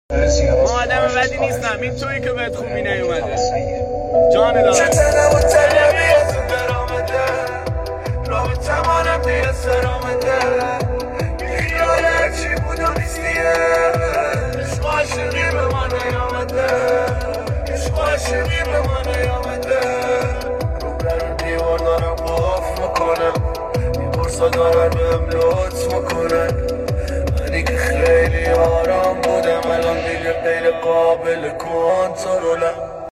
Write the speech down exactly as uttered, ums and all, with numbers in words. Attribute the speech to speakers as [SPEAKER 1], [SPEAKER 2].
[SPEAKER 1] ما آدم بدی نیستم، این تویی که بهت خوبی نیومده. جان دارم
[SPEAKER 2] چه تنم و تنمی از اون در آمده، رابطه مانم دیگه سر آمده، بیخیال هرچی بود و نیستیه، عشق عاشقی به ما نیامده، عشق عاشقی به ما نیامده. رو در دیوار دارم قاف میکنم، این برسا دارن بهم لطف میکنن، منی که خیلی آرام بودم الان دیگه غیر قابل کنترلم.